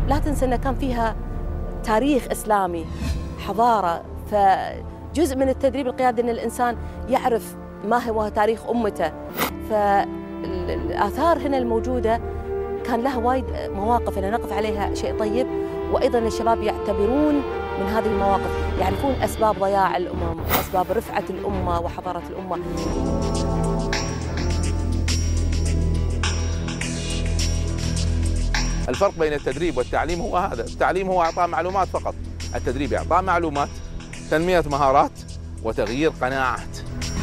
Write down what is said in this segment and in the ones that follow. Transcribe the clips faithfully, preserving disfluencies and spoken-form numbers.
لا تنسى أن كان فيها تاريخ إسلامي، حضارة. فجزء من التدريب القيادي أن الإنسان يعرف ما هو تاريخ أمته. فالآثار هنا الموجودة كان لها وايد مواقف أن نقف عليها شيء طيب، وأيضا الشباب يعتبرون من هذه المواقف، يعرفون أسباب ضياع الأمم، أسباب رفعة الأمة وحضارة الأمة. الفرق بين التدريب والتعليم هو هذا، التعليم هو إعطاء معلومات فقط، التدريب إعطاء معلومات، تنمية مهارات، وتغيير قناعات.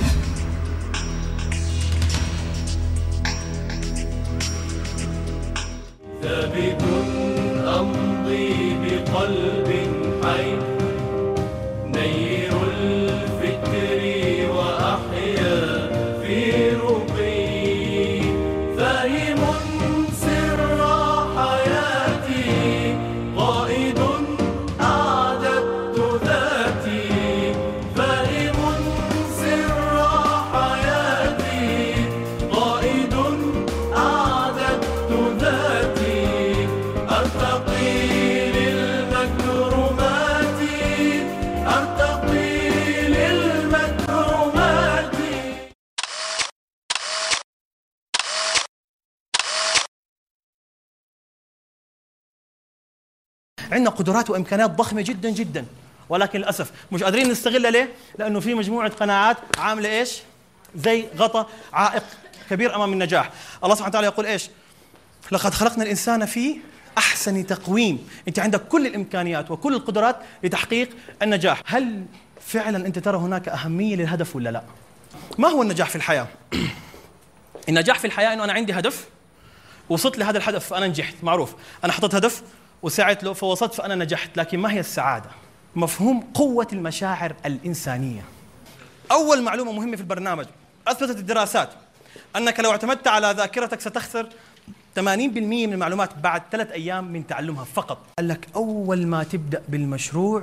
ثابت أمضي بقلب حي، نير الفكر وأحيا في رقي، فاهم سر حياتي، قائد أعددت ذاتي، فاهم سر حياتي، قائد أعددت ذاتي، أرتقي للمكرمات، أرتقي للمكرمات. عندنا قدرات وإمكانيات ضخمة جدا جدا، ولكن للأسف مش قادرين نستغلها. ليه؟ لأنه في مجموعة قناعات عاملة إيش؟ زي غطاء عائق كبير أمام النجاح. الله سبحانه وتعالى يقول إيش؟ لقد خلقنا الإنسان في أحسن تقويم. أنت عندك كل الإمكانيات وكل القدرات لتحقيق النجاح. هل فعلا أنت ترى هناك أهمية للهدف ولا لا؟ ما هو النجاح في الحياة؟ النجاح في الحياة إنه أنا عندي هدف، وصلت لهذا الهدف فأنا نجحت، معروف. أنا حطيت هدف وسعيت له فوصلت فأنا نجحت. لكن ما هي السعادة؟ مفهوم قوة المشاعر الإنسانية. أول معلومة مهمة في البرنامج، أثبتت الدراسات أنك لو اعتمدت على ذاكرتك ستخسر ثمانين بالمئة من المعلومات بعد ثلاث أيام من تعلمها فقط. قال لك أول ما تبدأ بالمشروع،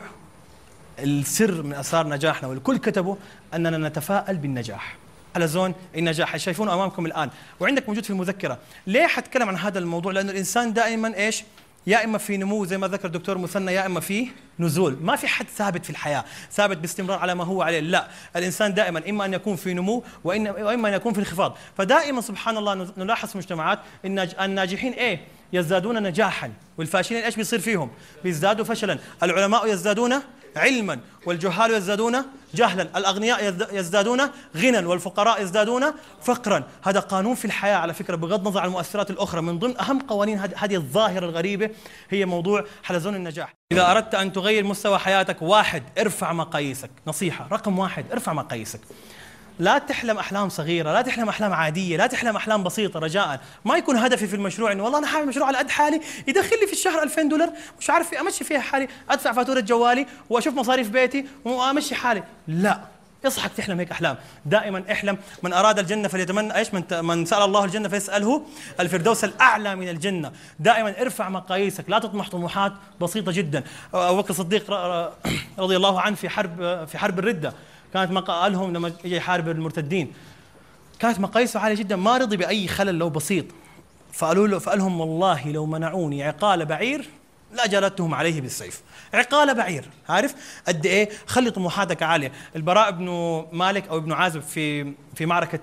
السر من أسرار نجاحنا والكل كتبوا أننا نتفائل بالنجاح. على زون النجاح شايفونه أمامكم الآن وعندك موجود في المذكرة. ليه حتكلم عن هذا الموضوع؟ لأنه الإنسان دائما إيش؟ يا إما في نمو زي ما ذكر الدكتور مثنى، يا إما في نزول. ما في حد ثابت في الحياة، ثابت باستمرار على ما هو عليه. لا، الإنسان دائما إما أن يكون في نمو وإما أن يكون في انخفاض. فدائما سبحان الله نلاحظ في مجتمعات إن الناجحين إيه؟ يزدادون نجاحا، والفاشلين إيش بيصير فيهم؟ بيزدادوا فشلا. العلماء يزدادون علما، والجهال يزدادون جهلا. الأغنياء يزدادون غنى، والفقراء يزدادون فقرا. هذا قانون في الحياة على فكرة، بغض النظر عن المؤثرات الأخرى. من ضمن أهم قوانين هذه الظاهرة الغريبة هي موضوع حلزون النجاح. إذا أردت أن تغير مستوى حياتك، واحد، ارفع مقاييسك. نصيحة رقم واحد، ارفع مقاييسك. لا تحلم أحلام صغيرة، لا تحلم أحلام عادية، لا تحلم أحلام بسيطة. رجاء ما يكون هدفي في المشروع إنه والله أنا حاعمل مشروع على قد حالي يدخل لي في الشهر ألفين دولار، مش عارف أمشي فيها حالي، أدفع فاتورة جوالي وأشوف مصاريف بيتي وأمشي حالي. لا، يصحك تحلم هيك أحلام. دائما احلم. من أراد الجنة فليتمنى إيش؟ من, من سأل الله الجنة فيسأله الفردوس الأعلى من الجنة. دائما ارفع مقاييسك، لا تطمح طموحات بسيطة جدا. أبو بكر الصديق رضي الله عنه في حرب في حرب الردة، كانت مقالهم لما يجي يحارب المرتدين كانت مقاييسه عالية جدا، ما رضي بأي خلل لو بسيط. فقالوا له فقالهم والله لو منعوني عقال بعير لا جلدتهم عليه بالسيف. عقال بعير، عارف قد ايه؟ خلي طموحاتك عالية. البراء بن مالك او ابن عازب في في معركة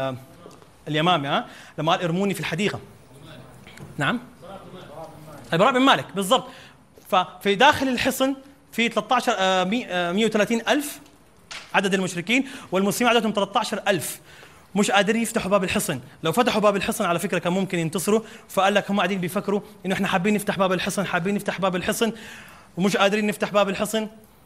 اليمامة، ها لما قال ارموني في الحديقة. نعم، البراء بن مالك بالضبط. ففي داخل الحصن في ثلاثة عشر مئة وثلاثين ألف عدد المشركين، والمسلمين عددهم ثلاثة عشر ألف. مش قادرين يفتحوا باب الحصن. لو فتحوا باب الحصن على فكرة كان ممكن ينتصروا. فقال لك هم قاعدين بيفكروا إنه إحنا حابين نفتح باب الحصن، حابين نفتح باب الحصن، ومش قادرين نفتح باب الحصن.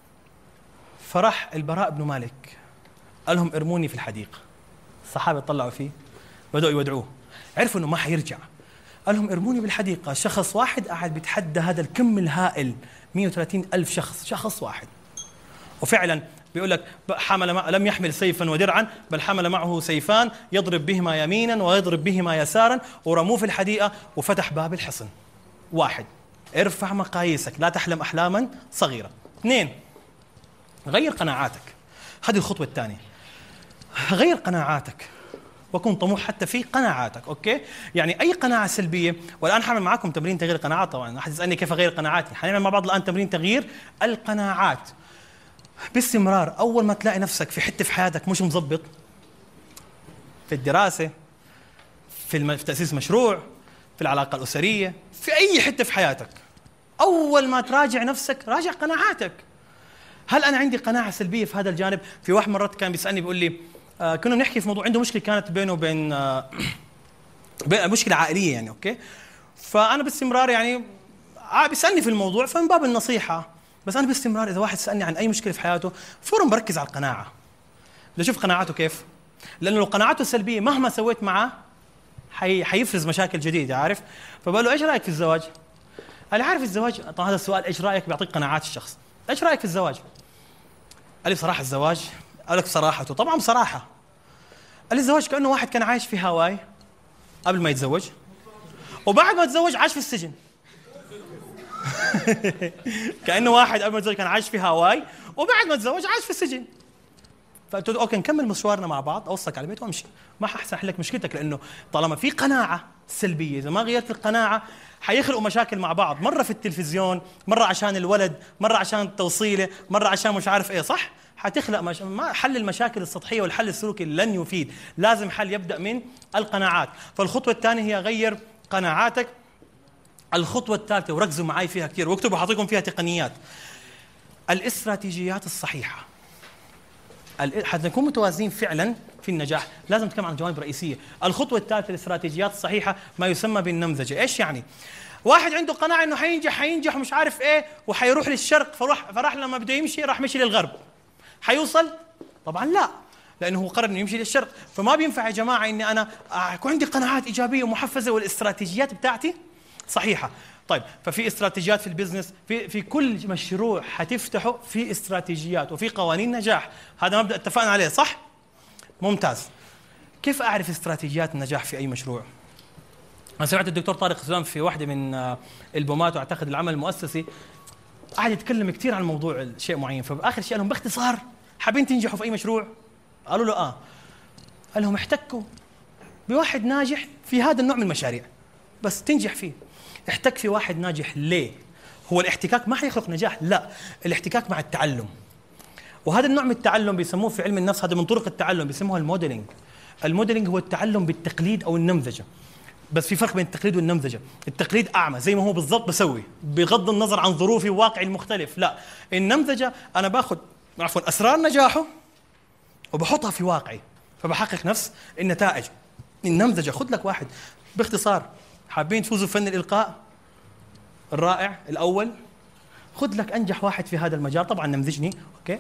فرح البراء بن مالك قال لهم ارموني في الحديقة. الصحابة طلعوا فيه بدأوا يودعوه، عرفوا إنه ما حيرجع. قال لهم ارموني بالحديقة. شخص واحد قاعد بيتحدى هذا الكم الهائل، مئة وثلاثين ألف شخص، شخص واحد. وفعلا بيقول لك حمل مع لم يحمل سيفا ودرعا، بل حمل معه سيفان يضرب بهما يمينا ويضرب بهما يسارا، ورموه في الحديقة وفتح باب الحصن. واحد، ارفع مقاييسك، لا تحلم أحلاما صغيرة. اثنين، غير قناعاتك. هذه الخطوة الثانية، غير قناعاتك. وكن طموح حتى في قناعاتك. اوكي، يعني اي قناعه سلبيه. والان حاعمل معكم تمرين تغيير القناعات. طبعا احد يسالني كيف اغير قناعاتي، حنعمل مع بعض الان تمرين تغيير القناعات باستمرار. اول ما تلاقي نفسك في حته في حياتك مش مزبط، في الدراسه، في, الم... في تاسيس مشروع، في العلاقه الاسريه، في اي حته في حياتك، اول ما تراجع نفسك راجع قناعاتك. هل انا عندي قناعه سلبيه في هذا الجانب؟ في واحد مرات كان بيسالني بيقول لي آه كنا بنحكي في موضوع، عنده مشكله كانت بينه وبين آه مشكله عائليه يعني. اوكي، فانا باستمرار يعني بيسالني في الموضوع فمن باب النصيحه، بس انا باستمرار اذا واحد سالني عن اي مشكله في حياته فورا بركز على القناعه لاشوف قناعاته كيف، لانه لو قناعاته سلبيه مهما سويت معه حي... حيفرز مشاكل جديده، عارف؟ فبقول له ايش رايك في الزواج؟ قال لي عارف الزواج، طبعا هذا السؤال ايش رايك بيعطيك قناعات الشخص. ايش رايك في الزواج؟ قال لي بصراحه الزواج، قال لك بصراحته، طبعا بصراحه. قال لي الزواج كانه واحد كان عايش في هاواي قبل ما يتزوج، وبعد ما تزوج عاش في السجن. كانه واحد قبل ما يتزوج كان عايش في هاواي، وبعد ما تزوج عاش في السجن. فقلت له اوكي نكمل مشوارنا مع بعض، اوصلك على البيت وامشي، ما حاحسن احل لك مشكلتك، لانه طالما في قناعه سلبيه اذا ما غيرت القناعه حيخلقوا مشاكل مع بعض، مره في التلفزيون، مره عشان الولد، مره عشان التوصيله، مره عشان مش عارف ايه، صح؟ حتخلق مش... ما حل المشاكل السطحيه والحل السلوكي لن يفيد، لازم حل يبدا من القناعات. فالخطوه الثانيه هي غير قناعاتك. الخطوه الثالثه وركزوا معي فيها كثير واكتبوا، حاعطيكم فيها تقنيات، الاستراتيجيات الصحيحه. حتى نكون متوازنين فعلا في النجاح لازم نتكلم عن الجوانب الرئيسيه. الخطوه الثالثه الاستراتيجيات الصحيحه، ما يسمى بالنمذجه. ايش يعني؟ واحد عنده قناعه انه حينجح حينجح ومش عارف ايه وحيروح للشرق، فراح فراح لما بده يمشي راح مشي للغرب، حيوصل؟ طبعا لا، لانه هو قرر انه يمشي للشرق. فما بينفع يا جماعه اني انا يكون عندي قناعات ايجابيه ومحفزه والاستراتيجيات بتاعتي صحيحه. طيب، ففي استراتيجيات في البزنس، في في كل مشروع حتفتحه في استراتيجيات وفي قوانين نجاح، هذا مبدأ اتفقنا عليه صح؟ ممتاز. كيف اعرف استراتيجيات النجاح في اي مشروع؟ انا سمعت الدكتور طارق سلام في واحده من البومات واعتقد العمل المؤسسي قاعد يتكلم كثير عن موضوع شيء معين، فباخر شيء قال لهم باختصار حابين تنجحوا في اي مشروع؟ قالوا له اه. قال لهم احتكوا بواحد ناجح في هذا النوع من المشاريع بس تنجح فيه. احتك في واحد ناجح. ليه؟ هو الاحتكاك ما حيخلق نجاح، لا، الاحتكاك مع التعلم. وهذا النوع من التعلم بيسموه في علم النفس، هذا من طرق التعلم بيسموها الموديلينج. الموديلينج هو التعلم بالتقليد او النمذجه، بس في فرق بين التقليد والنمذجه. التقليد اعمى زي ما هو بالضبط بسوي بغض النظر عن ظروفي وواقعي المختلف، لا، النمذجه انا باخذ عفوا اسرار نجاحه وبحطها في واقعي فبحقق نفس النتائج. النمذجه خذ لك واحد باختصار، حابين تفوزوا بفن الإلقاء الرائع الأول، خذ لك أنجح واحد في هذا المجال، طبعا نمذجني أوكي.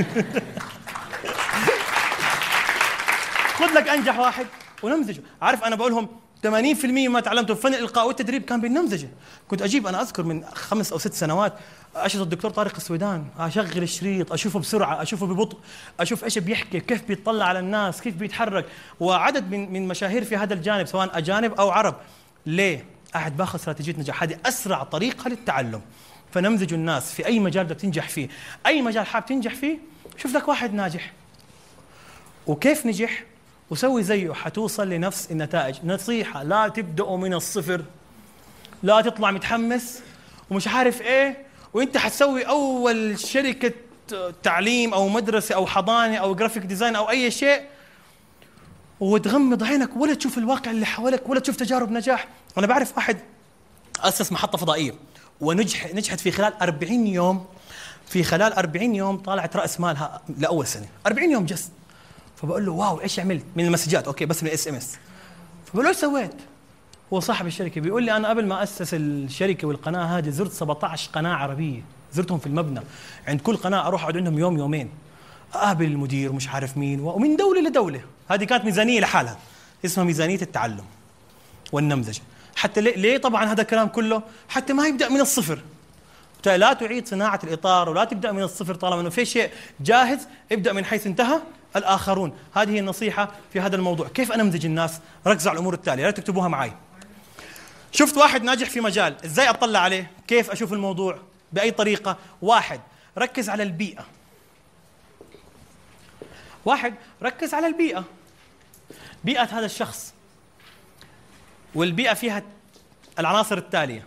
خذ لك أنجح واحد ونمذجه. عارف أنا بقولهم ثمانين بالمئة ما تعلمته في فن الإلقاء والتدريب كان بالنمذجه. كنت أجيب، أنا أذكر من خمس أو ست سنوات أشهد الدكتور طارق السويدان، أشغل الشريط أشوفه بسرعة أشوفه ببطء، أشوف إيش بيحكي، كيف بيطلع على الناس، كيف بيتحرك، وعدد من من مشاهير في هذا الجانب سواء أجانب أو عرب. ليه؟ قاعد باخذ استراتيجيه نجاح، هذه اسرع طريقه للتعلم. فنمذج الناس في اي مجال بدك تنجح فيه، اي مجال حاب تنجح فيه، شوف لك واحد ناجح وكيف نجح وسوي زيه، حتوصل لنفس النتائج. نصيحه، لا تبداوا من الصفر، لا تطلع متحمس ومش عارف ايه وانت حتسوي اول شركه تعليم او مدرسه او حضانه او جرافيك ديزاين او اي شيء وتغمض عينك ولا تشوف الواقع اللي حواليك ولا تشوف تجارب نجاح. أنا بعرف واحد أسس محطة فضائية ونجح نجحت في خلال أربعين يوم، في خلال أربعين يوم طالعت رأس مالها لأول سنة، أربعين يوم جس. فبقول له واو إيش عملت؟ من المسجات أوكي بس من الاس ام اس. فبقول له إيش سويت؟ هو صاحب الشركة بيقول لي أنا قبل ما أسس الشركة والقناة هذه زرت سبعة عشر قناة عربية، زرتهم في المبنى، عند كل قناة أروح أقعد عندهم يوم يومين، أقابل المدير ومش عارف مين، ومن دولة لدولة. هذه كانت ميزانية لحالها اسمها ميزانية التعلم والنمذج. حتى ليه, ليه طبعا هذا الكلام كله؟ حتى ما يبدأ من الصفر. لا تعيد صناعة الإطار ولا تبدأ من الصفر، طالما أنه في شيء جاهز ابدأ من حيث انتهى الآخرون. هذه النصيحة في هذا الموضوع. كيف أنمذج الناس؟ ركزوا على الأمور التالية، لا تكتبوها معي. شفت واحد ناجح في مجال، إزاي أطلع عليه؟ كيف أشوف الموضوع؟ بأي طريقة؟ واحد، ركز على البيئة. واحد ركز على البيئة. بيئة هذا الشخص، والبيئة فيها العناصر التالية.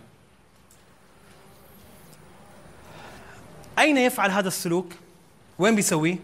أين يفعل هذا السلوك؟ وين بيسويه؟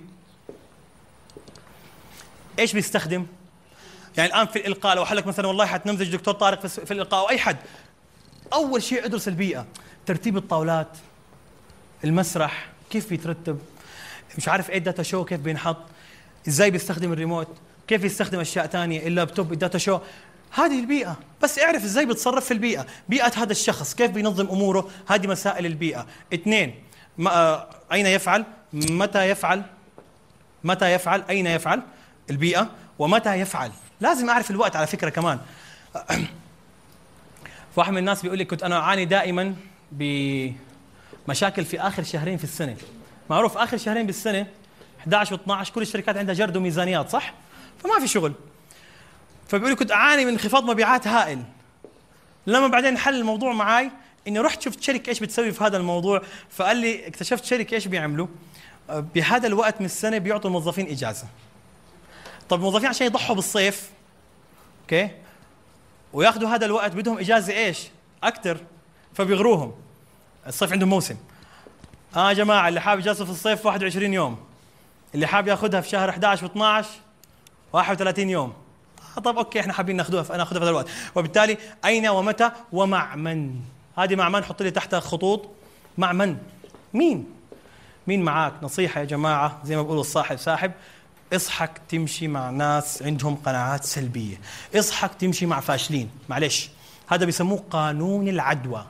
إيش بيستخدم؟ يعني الآن في الإلقاء لو حلك مثلا والله حتنمذج دكتور طارق في الإلقاء أو أي حد، أول شيء ادرس البيئة، ترتيب الطاولات، المسرح كيف بيترتب، مش عارف ايه الداتا شو كيف بينحط، ازاي بيستخدم الريموت، كيف يستخدم اشياء ثانيه، اللابتوب، الداتا شو، هذه البيئه. بس اعرف ازاي بتصرف في البيئه، بيئه هذا الشخص كيف بينظم اموره، هذه مسائل البيئه. اثنين، ما اين يفعل، متى يفعل، متى يفعل، اين يفعل، البيئه، ومتى يفعل. لازم اعرف الوقت على فكره كمان. فواحد من الناس بيقول لي كنت انا اعاني دائما بمشاكل في اخر شهرين في السنه. معروف اخر شهرين بالسنه احد عشر واثني عشر كل الشركات عندها جرد وميزانيات، صح؟ فما في شغل. فبيقول لي كنت اعاني من انخفاض مبيعات هائل. لما بعدين حل الموضوع معي اني رحت شفت شركه ايش بتسوي في هذا الموضوع، فقال لي اكتشفت شركه ايش بيعملوا بهذا الوقت من السنه، بيعطوا الموظفين اجازه. طب الموظفين عشان يضحوا بالصيف اوكي وياخذوا هذا الوقت بدهم اجازه ايش؟ اكثر، فبيغروهم. الصيف عندهم موسم. اه يا جماعه اللي حابب اجازه في الصيف واحد وعشرين يوم، اللي حابب ياخذها في شهر احد عشر واثني عشر واحد وثلاثين يوم. آه طب اوكي احنا حابين ناخذوها فناخذها في هذا الوقت. وبالتالي اين ومتى ومع من. هذه مع من، حط لي تحتها خطوط. مع من؟ مين؟ مين معاك؟ نصيحه يا جماعه زي ما بيقولوا الصاحب ساحب. اصحك تمشي مع ناس عندهم قناعات سلبيه، اصحك تمشي مع فاشلين. معلش هذا بيسموه قانون العدوى.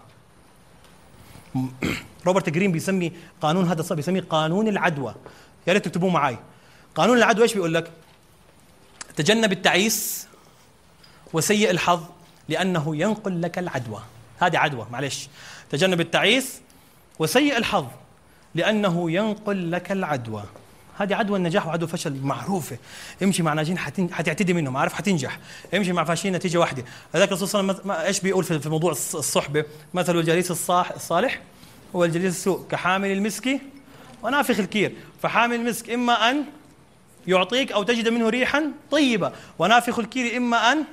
روبرت جرين بيسمي قانون هذا صار بيسميه قانون العدوى. يا ريت تكتبوه معي. قانون العدوى ايش بيقول لك؟ تجنب التعيس وسيء الحظ لانه ينقل لك العدوى. هذه عدوى، معلش. تجنب التعيس وسيء الحظ لانه ينقل لك العدوى. هذه عدوى النجاح وعدوى الفشل معروفه. امشي مع ناجحين حتعتدي منهم، عارف حتنجح. امشي مع فاشلين نتيجه واحده. هذاك الرسول صلى الله عليه وسلم ايش بيقول في موضوع الصحبه؟ مثل الجليس الصالح هو الجليس السوء كحامل المسك ونافخ الكير. فحامل المسك اما ان يعطيك او تجد منه ريحا طيبه، ونافخ الكير اما ان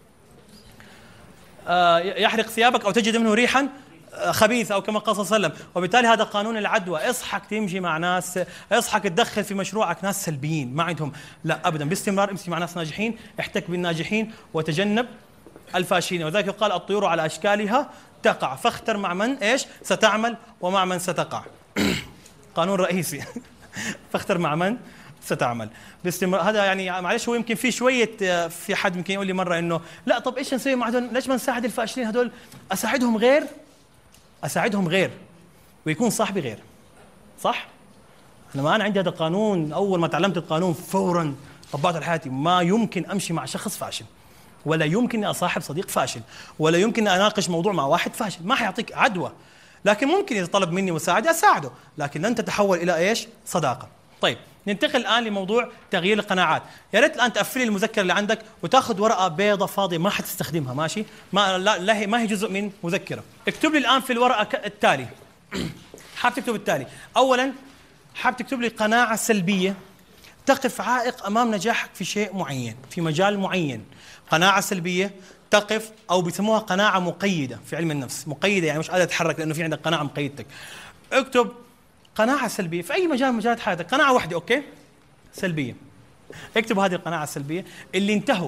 يحرق ثيابك او تجد منه ريحا خبيث او كما قال صلى الله عليه وسلم. وبالتالي هذا قانون العدوى. اصحك تمشي مع ناس، اصحك تدخل في مشروعك ناس سلبيين ما عندهم لا ابدا، باستمرار امشي مع ناس ناجحين، احتك بالناجحين وتجنب الفاشلين. وذلك يقال الطيور على اشكالها تقع، فاختر مع من ايش ستعمل ومع من ستقع. قانون رئيسي. فاختر مع من ستعمل باستمرار. هذا يعني معلش هو يمكن في شويه، في حد يمكن يقول لي مره انه لا طب ايش نسوي مع هذول؟ ليش ما نساعد الفاشلين هذول؟ اساعدهم غير اساعدهم غير ويكون صاحبي غير، صح؟ انا ما انا عندي هذا القانون. اول ما تعلمت القانون فورا طبقته على حياتي. ما يمكن امشي مع شخص فاشل، ولا يمكن اني اصاحب صديق فاشل، ولا يمكن اني اناقش موضوع مع واحد فاشل. ما حيعطيك عدوى. لكن ممكن اذا طلب مني مساعده اساعده، لكن لن تتحول الى ايش؟ صداقه. طيب ننتقل الان لموضوع تغيير القناعات. يا ريت الان تقفلي المذكره اللي عندك وتاخذ ورقه بيضاء فاضيه ما حتستخدمها، ماشي؟ ما لا, لا هي ما هي جزء من مذكره. اكتب لي الان في الورقه التالي. حاب تكتب التالي. اولا حاب تكتب لي قناعه سلبيه تقف عائق امام نجاحك في شيء معين، في مجال معين. قناعه سلبيه تقف، او بيسموها قناعه مقيده في علم النفس. مقيده يعني مش قادر تتحرك لانه في عندك قناعه مقيدتك. اكتب قناعة سلبية في أي مجال من مجالات حياتك، قناعة واحدة أوكي؟ سلبية. اكتب هذه القناعة السلبية اللي انتهوا.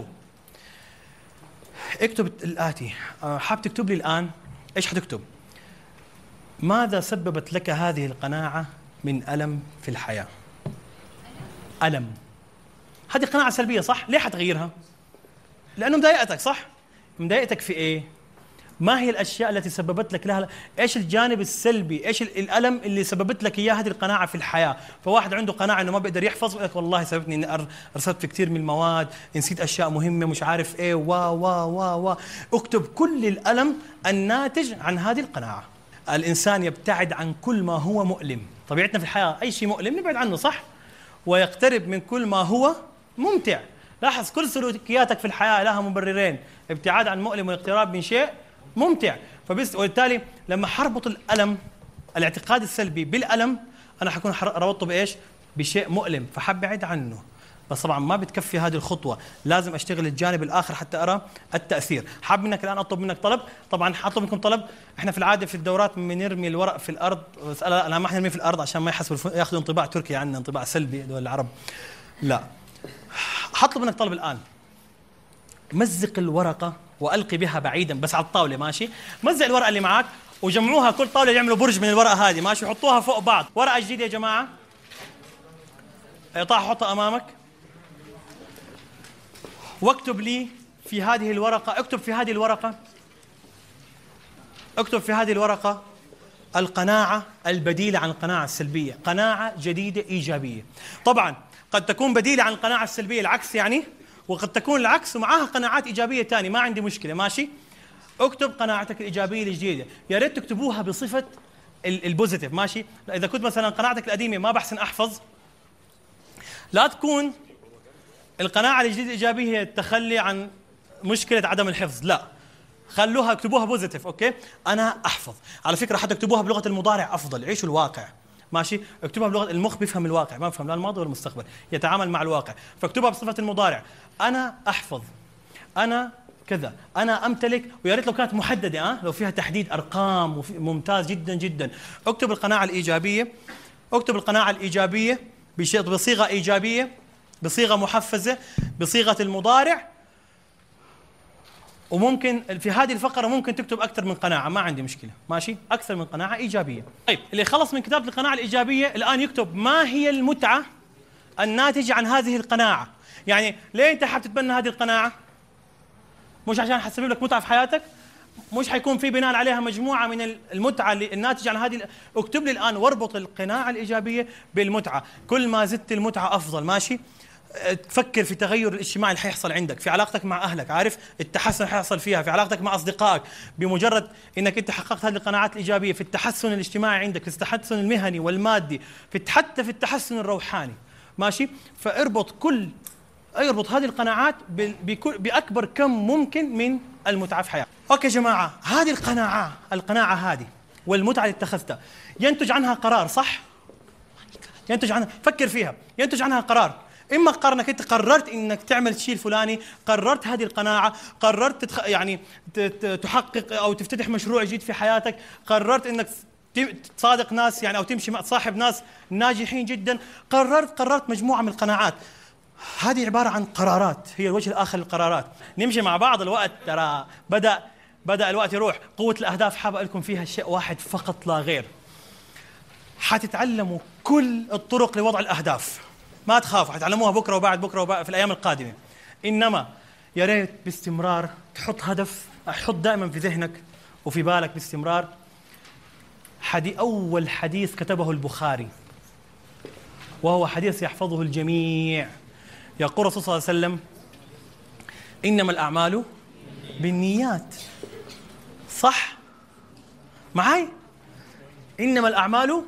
اكتب الآتي. حاب تكتب لي الآن إيش حتكتب؟ ماذا سببت لك هذه القناعة من ألم في الحياة؟ ألم. هذه قناعة سلبية صح؟ ليه حتغيرها؟ لأنه مضايقتك صح؟ مضايقتك في إيه؟ ما هي الاشياء التي سببت لك لها؟ ايش الجانب السلبي؟ ايش الالم اللي سببت لك اياه هذه القناعه في الحياه؟ فواحد عنده قناعه انه ما بيقدر يحفظ، يقول لك والله سببتني اني ارسلت في كثير من المواد، نسيت اشياء مهمه، مش عارف ايه، وا وا وا وا اكتب كل الالم الناتج عن هذه القناعه. الانسان يبتعد عن كل ما هو مؤلم، طبيعتنا في الحياه اي شيء مؤلم نبعد عنه صح؟ ويقترب من كل ما هو ممتع. لاحظ كل سلوكياتك في الحياه لها مبررين، ابتعاد عن مؤلم والاقتراب من شيء ممتع. فبس وبالتالي لما حربط الألم، الاعتقاد السلبي بالألم، أنا حكون ربطته بإيش؟ بشيء مؤلم، فحبعد عنه. بس طبعا ما بتكفي هذه الخطوه، لازم اشتغل الجانب الاخر حتى ارى التاثير. حاب منك الان اطلب منك طلب، طبعا حاطلب منكم طلب. احنا في العاده في الدورات بنرمي الورق في الارض، بس انا ما حنرميه في الارض عشان ما يحسوا ياخذوا انطباع تركي عنا، انطباع سلبي دول العرب. لا، حطلب منك طلب الان، مزق الورقه والقي بها بعيدا بس على الطاوله، ماشي؟ مزق الورقه اللي معك وجمعوها كل طاوله يعملوا برج من الورقه هذه، ماشي؟ حطوها فوق بعض. ورقه جديده يا جماعه، طاح حطها امامك، واكتب لي في هذه الورقه، اكتب في هذه الورقه اكتب في هذه الورقه القناعه البديله عن القناعه السلبيه، قناعه جديده ايجابيه. طبعا قد تكون بديله عن القناعه السلبيه العكس يعني، وقد تكون العكس ومعها قناعات ايجابيه ثانيه، ما عندي مشكله، ماشي؟ اكتب قناعتك الايجابيه الجديده، يا ريت تكتبوها بصفه البوزيتيف، ماشي؟ اذا كنت مثلا قناعتك القديمه ما بحسن احفظ، لا تكون القناعه الجديده الايجابيه هي التخلي عن مشكله عدم الحفظ، لا، خلوها اكتبوها بوزيتيف. اوكي، انا احفظ. على فكره حتى اكتبوها بلغه المضارع افضل، عيشوا الواقع، ماشي؟ اكتبها بلغه المخ، بيفهم الواقع، ما بيفهم لا الماضي ولا المستقبل، يتعامل مع الواقع، فاكتبها بصفه المضارع. انا احفظ، انا كذا، انا امتلك، ويا ريت لو كانت محدده، اه لو فيها تحديد ارقام، ممتاز جدا جدا. اكتب القناعه الايجابيه، اكتب القناعه الايجابيه بصيغه ايجابيه، بصيغه محفزه، بصيغه المضارع. وممكن في هذه الفقره ممكن تكتب اكثر من قناعه، ما عندي مشكله، ماشي؟ اكثر من قناعه ايجابيه. طيب، اللي خلص من كتابه القناعه الايجابيه الان يكتب ما هي المتعه الناتجه عن هذه القناعه. يعني ليه انت حاب تتبنى هذه القناعه؟ مش عشان حتسبب لك متعه في حياتك؟ مش حيكون في بناء عليها مجموعه من المتعه اللي الناتجه عن هذه. اكتب لي الان واربط القناعه الايجابيه بالمتعه، كل ما زدت المتعه افضل، ماشي؟ تفكر في التغير الاجتماعي اللي حيحصل عندك، في علاقتك مع اهلك، عارف التحسن اللي حيحصل فيها، في علاقتك مع اصدقائك، بمجرد انك انت حققت هذه القناعات الايجابيه، في التحسن الاجتماعي عندك، في التحسن المهني والمادي، في حتى في التحسن الروحاني، ماشي؟ فاربط كل اربط هذه القناعات بكل باكبر كم ممكن من المتعه في حياتك. اوكي يا جماعه، هذه القناعه القناعه هذه والمتعه اللي اتخذتها ينتج عنها قرار، صح؟ ينتج عنها، فكر فيها، ينتج عنها قرار. اما قرار انك انت قررت انك تعمل الشيء الفلاني، قررت هذه القناعه، قررت تتخ... يعني تحقق او تفتتح مشروع جديد في حياتك، قررت انك تصادق ناس يعني او تمشي مع تصاحب ناس ناجحين جدا، قررت قررت مجموعه من القناعات. هذه عباره عن قرارات، هي الوجه الاخر للقرارات. نمشي مع بعض، الوقت ترى بدا بدا الوقت يروح. قوه الاهداف حابب اقول لكم فيها شيء واحد فقط لا غير، حتتعلموا كل الطرق لوضع الاهداف، ما تخافوا، حتعلموها بكره وبعد بكره وبعد في الايام القادمه. انما يا ريت باستمرار تحط هدف، حط دائما في ذهنك وفي بالك باستمرار. حدي اول حديث كتبه البخاري، وهو حديث يحفظه الجميع، يقول الرسول صلى الله عليه وسلم: انما الاعمال بالنيات. صح معي؟ انما الاعمال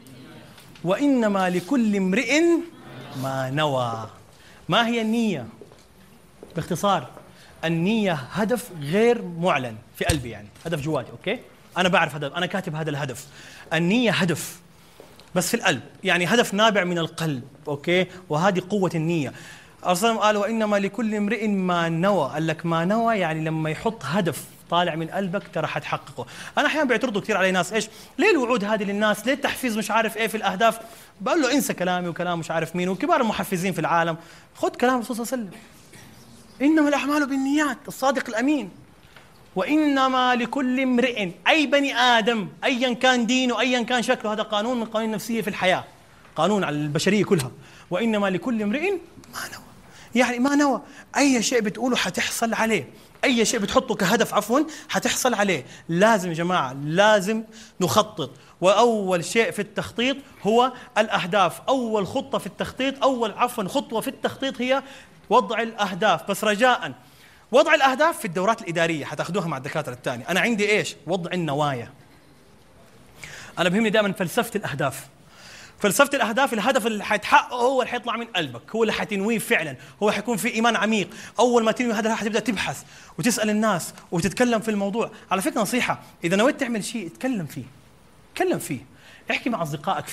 وانما لكل امرئ ما نوى. ما هي النية؟ باختصار، النية هدف غير معلن في قلبي، يعني هدف جواتي، اوكي؟ انا بعرف هدف، انا كاتب هذا الهدف. النية هدف بس في القلب، يعني هدف نابع من القلب، اوكي؟ وهذه قوة النية. الرسول قال: وانما لكل امرئ ما نوى. قال لك ما نوى يعني لما يحط هدف طالع من قلبك ترى حتحققه. انا احيانا بيعترضوا كثير علي ناس، ايش؟ ليه الوعود هذه للناس؟ ليه التحفيز مش عارف ايه في الاهداف؟ بقول له انسى كلامي وكلام مش عارف مين وكبار المحفزين في العالم، خذ كلام الرسول صلى الله عليه وسلم: انما الاعمال بالنيات، الصادق الامين. وانما لكل امرئ، اي بني ادم ايا كان دينه ايا كان شكله، هذا قانون من قوانين النفسيه في الحياه، قانون على البشريه كلها. وانما لكل امرئ ما نوى، يعني ما نوى، اي شيء بتقوله حتحصل عليه، اي شيء بتحطه كهدف عفوا حتحصل عليه. لازم يا جماعه، لازم نخطط، واول شيء في التخطيط هو الاهداف. اول خطه في التخطيط، اول عفوا خطوه في التخطيط هي وضع الاهداف. بس رجاء، وضع الاهداف في الدورات الاداريه حتاخذوها مع الدكاتره الثانيه. انا عندي ايش؟ وضع النوايا. انا بهمني دائما فلسفه الاهداف. فلسفه الاهداف، الهدف اللي حيتحققه هو اللي حيطلع من قلبك، هو اللي حتنويه فعلا، هو حيكون في ايمان عميق. اول ما تنوي هذا حتبدا تبحث وتسال الناس وتتكلم في الموضوع. على فكره نصيحه، اذا نويت تعمل شيء اتكلم فيه، اتكلم فيه، احكي مع اصدقائك فيه،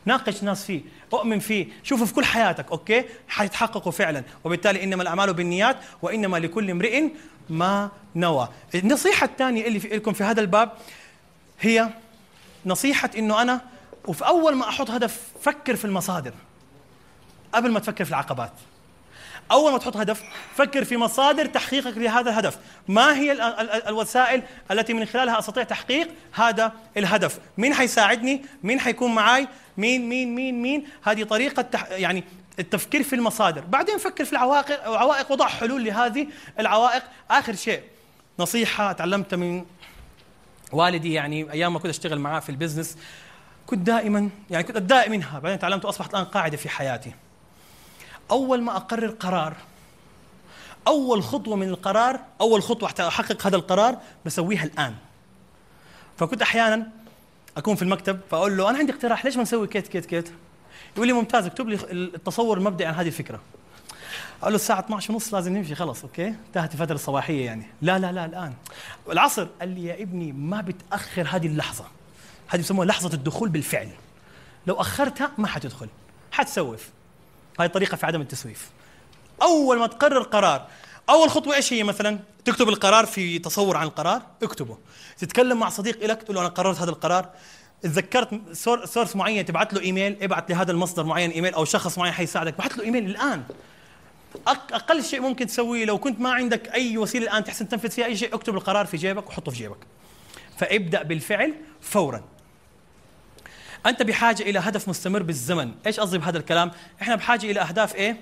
ناقش ناس فيه، اؤمن فيه، شوفه في كل حياتك، اوكي؟ حيتحققوا فعلا، وبالتالي انما الاعمال بالنيات وانما لكل امرئ ما نوى. النصيحه الثانيه اللي في لكم في هذا الباب هي نصيحه انه انا وفي اول ما احط هدف فكر في المصادر قبل ما تفكر في العقبات. أول ما تحط هدف فكر في مصادر تحقيقك لهذا الهدف. ما هي ال ال ال الوسائل التي من خلالها أستطيع تحقيق هذا الهدف؟ مين حيساعدني؟ مين حيكون معاي؟ مين مين مين مين؟ هذه طريقة تح يعني التفكير في المصادر. بعدين فكر في العوائق وعوائق وضع حلول لهذه العوائق. آخر شيء نصيحة تعلمتها من والدي، يعني أيام ما كنت أشتغل معاه في البزنس كنت دائما يعني كنت أتضايق منها، بعدين تعلمت وأصبحت الآن قاعدة في حياتي. أول ما أقرر قرار، أول خطوة من القرار، أول خطوة حتى أحقق هذا القرار بسويها الآن. فكنت أحيانا أكون في المكتب فأقول له أنا عندي اقتراح، ليش ما نسوي كيت كيت كيت؟ يقول لي ممتاز، اكتب لي التصور المبدئي عن هذه الفكرة. أقول له الساعة اثنعش ونص لازم نمشي، خلص أوكي؟ انتهت الفترة الصباحية يعني. لا لا لا الآن العصر. قال لي يا ابني ما بتأخر هذه اللحظة، هذه بسموها لحظة الدخول بالفعل. لو أخرتها ما حتدخل، حتسوف. هاي طريقة في عدم التسويف. أول ما تقرر قرار، أول خطوة إيش هي؟ مثلا تكتب القرار في تصور عن القرار، اكتبه. تتكلم مع صديق لك تقول له أنا قررت هذا القرار. تذكرت سورس معين تبعت له إيميل، ابعت لهذا المصدر معين إيميل، أو شخص معين حيساعدك بعت له إيميل الآن. أقل شيء ممكن تسويه لو كنت ما عندك أي وسيلة الآن تحسن تنفذ فيها أي شيء، اكتب القرار في جيبك وحطه في جيبك. فابدأ بالفعل فورا. أنت بحاجة إلى هدف مستمر بالزمن. إيش قصدي بهذا الكلام؟ إحنا بحاجة إلى أهداف إيه؟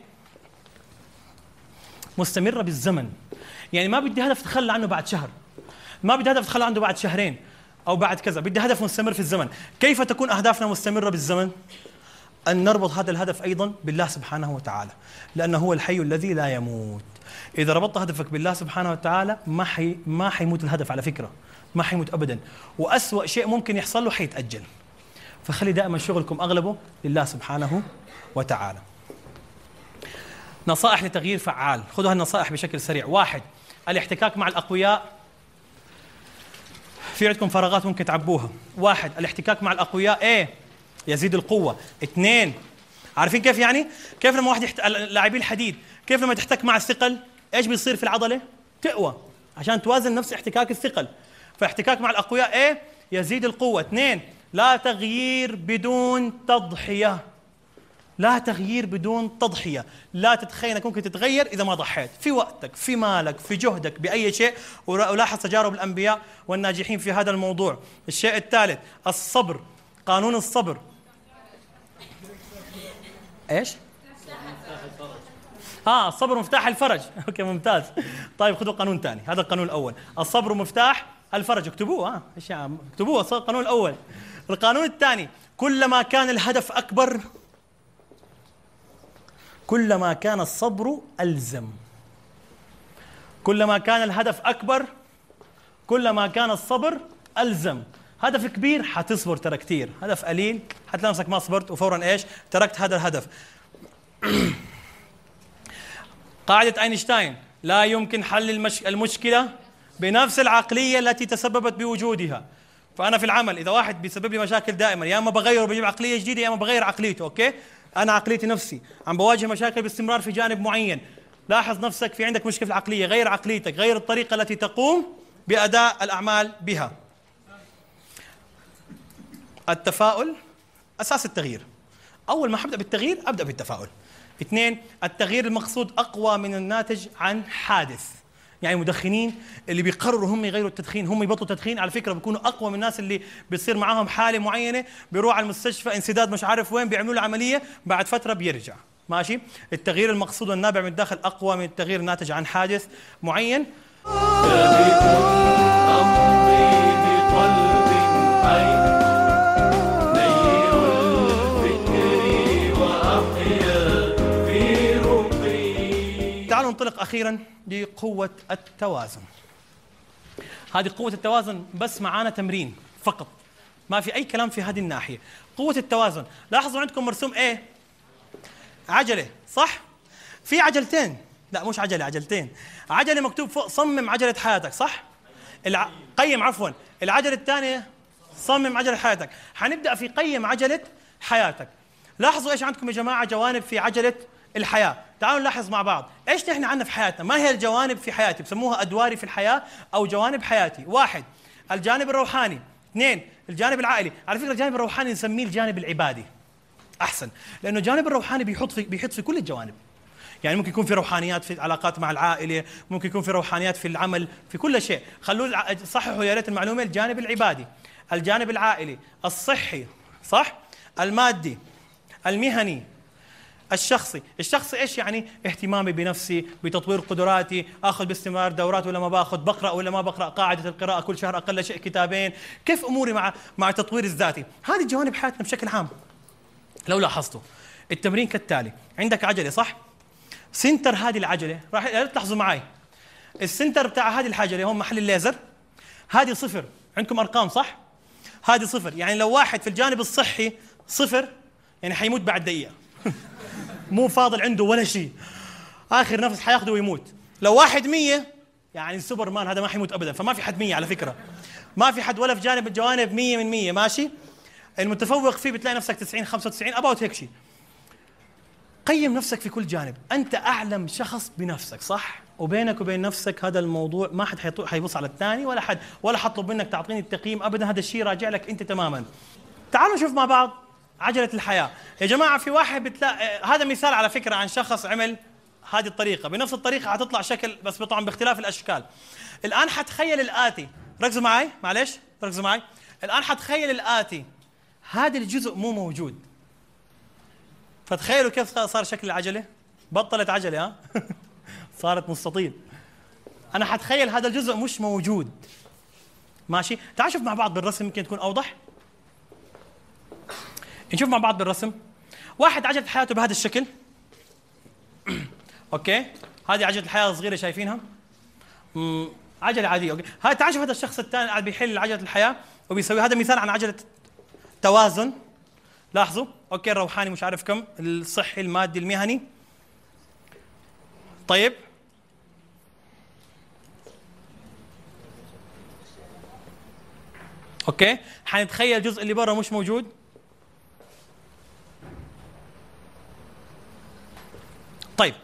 مستمرة بالزمن. يعني ما بدي هدف تخلى عنه بعد شهر، ما بدي هدف تخلى عنه بعد شهرين أو بعد كذا، بدي هدف مستمر في الزمن. كيف تكون أهدافنا مستمرة بالزمن؟ أن نربط هذا الهدف أيضا بالله سبحانه وتعالى، لأنه هو الحي الذي لا يموت. إذا ربطت هدفك بالله سبحانه وتعالى ما حي ما حيموت الهدف، على فكرة ما حيموت أبدا، وأسوأ شيء ممكن يحصل له حيتأجل. فخلي دائما شغلكم أغلبه لله سبحانه وتعالى. نصائح لتغيير فعال، خذوا هالنصائح بشكل سريع. واحد، الاحتكاك مع الأقوياء. في عندكم فراغات ممكن تعبوها. واحد، الاحتكاك مع الأقوياء إيه؟ يزيد القوة. اثنين، عارفين كيف يعني؟ كيف لما واحد يحت... لاعبي الحديد كيف لما تحتك مع الثقل إيش بيصير في العضلة؟ تقوى، عشان توازن نفس احتكاك الثقل. فاحتكاك مع الأقوياء إيه؟ يزيد القوة. اثنين، لا تغيير بدون تضحية. لا تغيير بدون تضحية. لا تتخيل انك ممكن تتغير اذا ما ضحيت في وقتك، في مالك، في جهدك، باي شيء. ولاحظ تجارب الانبياء والناجحين في هذا الموضوع. الشيء الثالث، الصبر، قانون الصبر. ايش؟ اه الصبر مفتاح الفرج. اوكي ممتاز. طيب خذوا قانون ثاني، هذا القانون الاول، الصبر مفتاح الفرج. اكتبوه، اه ايش يا عم اكتبوه، القانون الاول. القانون الثاني، كلما كان الهدف اكبر كلما كان الصبر ألزم. كلما كان الهدف أكبر كلما كان الصبر ألزم. هدف كبير حتصبر ترى كتير، هدف قليل حتلاقي نفسك ما صبرت وفورا إيش؟ تركت هذا الهدف. قاعدة أينشتاين، لا يمكن حل المش... المشكلة بنفس العقلية التي تسببت بوجودها. فأنا في العمل إذا واحد بيسبب لي مشاكل دائما، يا إما بغيره بجيب عقلية جديدة، يا إما بغير عقليته. أوكي؟ أنا عقليتي نفسي عم بواجه مشاكل باستمرار في جانب معين. لاحظ نفسك في عندك مشكلة في العقلية، غير عقليتك، غير الطريقة التي تقوم بأداء الأعمال بها. التفاؤل أساس التغيير. أول ما حبدأ بالتغيير أبدأ بالتفاؤل. اثنين، التغيير المقصود أقوى من الناتج عن حادث. يعني المدخنين اللي بيقرروا هم يغيروا التدخين، هم يبطلوا تدخين، على فكرة بيكونوا أقوى من الناس اللي بيصير معاهم حالة معينة، بيروح على المستشفى انسداد مش عارف وين، بيعملوا له عملية، بعد فترة بيرجع. ماشي؟ التغيير المقصود والنابع من الداخل أقوى من التغيير الناتج عن حادث معين. تعالوا ننطلق أخيراً لقوة التوازن. هذه قوة التوازن بس معانا تمرين فقط، ما في أي كلام في هذه الناحية. قوة التوازن، لاحظوا عندكم مرسوم إيه؟ عجلة، صح؟ في عجلتين، لا مش عجلة، عجلتين. عجلة مكتوب فوق صمم عجلة حياتك، صح؟ الع... قيم عفواً. العجلة الثانية صمم عجلة حياتك. حنبدأ في قيم عجلة حياتك. لاحظوا ايش عندكم يا جماعه جوانب في عجله الحياه. تعالوا نلاحظ مع بعض ايش نحن عندنا في حياتنا. ما هي الجوانب في حياتي؟ بسموها ادواري في الحياه او جوانب حياتي. واحد الجانب الروحاني. اثنين الجانب العائلي. على فكره الجانب الروحاني نسميه الجانب العبادي احسن، لانه الجانب الروحاني بيحط في بيحط في كل الجوانب. يعني ممكن يكون في روحانيات في العلاقات مع العائله، ممكن يكون في روحانيات في العمل، في كل شيء. خلوه صححوا يا ريت المعلومه. الجانب العبادي، الجانب العائلي، الصحي، صح؟ المادي، المهني، الشخصي. الشخصي ايش يعني؟ اهتمامي بنفسي، بتطوير قدراتي، اخذ باستمرار دورات ولا ما باخذ، بقرا ولا ما بقرا، قاعده القراءه كل شهر اقل شيء كتابين، كيف اموري مع مع تطوير الذاتي. هذه جوانب حياتنا بشكل عام. لو لاحظتوا التمرين كالتالي، عندك عجله صح؟ سنتر هذه العجله، راح تلاحظوا معي السنتر بتاع هذه العجله هون محل الليزر. هذه صفر، عندكم ارقام صح؟ هذه صفر، يعني لو واحد في الجانب الصحي صفر يعني حيموت بعد دقيقه مو فاضل عنده ولا شيء، اخر نفس حياخده ويموت. لو واحد مية يعني سوبرمان، هذا ما حيموت ابدا. فما في حد مية على فكره، ما في حد ولا في جانب الجوانب مية من مية ماشي. المتفوق فيه بتلاقي نفسك تسعين خمسة وتسعين اباوت هيك شيء. قيم نفسك في كل جانب. انت اعلم شخص بنفسك صح؟ وبينك وبين نفسك هذا الموضوع ما حد حيبص على الثاني ولا حد ولا حطلب منك تعطيني التقييم ابدا. هذا الشيء راجع لك انت تماما. تعالوا نشوف مع بعض عجله الحياه يا جماعه. في واحد بتلاقي هذا مثال على فكره عن شخص عمل هذه الطريقه، بنفس الطريقه حتطلع شكل بس طبعا باختلاف الاشكال. الان حتخيل الاتي، ركزوا معي معلش ركزوا معي. الان حتخيل الاتي، هذا الجزء مو موجود، فتخيلوا كيف صار شكل العجله. بطلت عجله ها صارت مستطيل. انا حتخيل هذا الجزء مش موجود ماشي. تعال نشوف مع بعض بالرسم يمكن تكون اوضح. نشوف مع بعض بالرسم. واحد عجله حياته بهذا الشكل اوكي. هذه عجله الحياه الصغيره شايفينها؟ امم عجله عاديه اوكي. هاي تعال شوف هذا الشخص الثاني قاعد بيحل عجله الحياه وبيسوي. هذا مثال عن عجله توازن. لاحظوا اوكي، الروحاني مش عارف كم، الصحي، المادي، المهني. طيب اوكي، حنتخيل الجزء اللي برا مش موجود. طيب